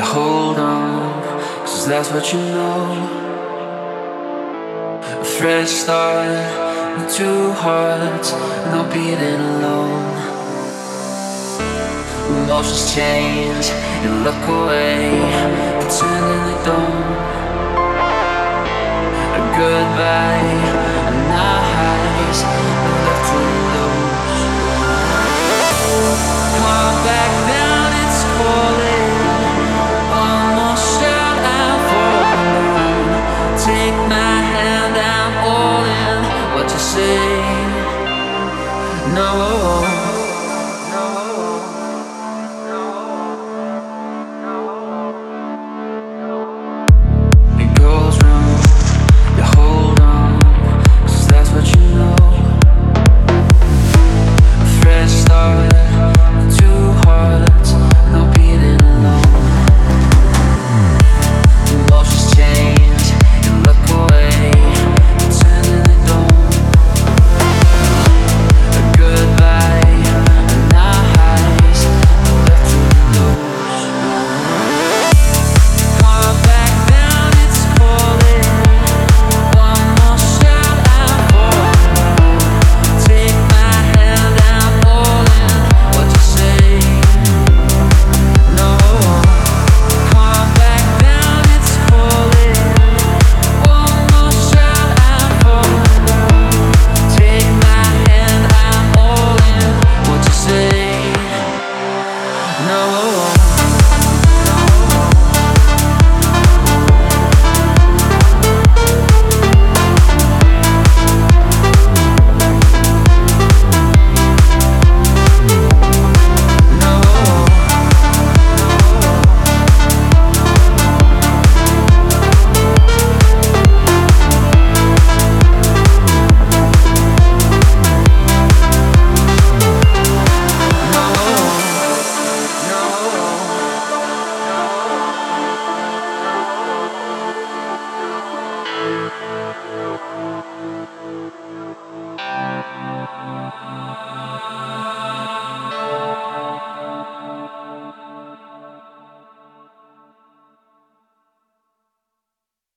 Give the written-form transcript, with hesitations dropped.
hold on, 'cause that's what you know. A fresh start with two hearts, not beating alone. Emotions change, you look away, pretending they don't. A goodbye, and our highs are left to lose. Come back down, it's calling. Almost shout out for alone. Take my hand, I'm all in. What you say? No.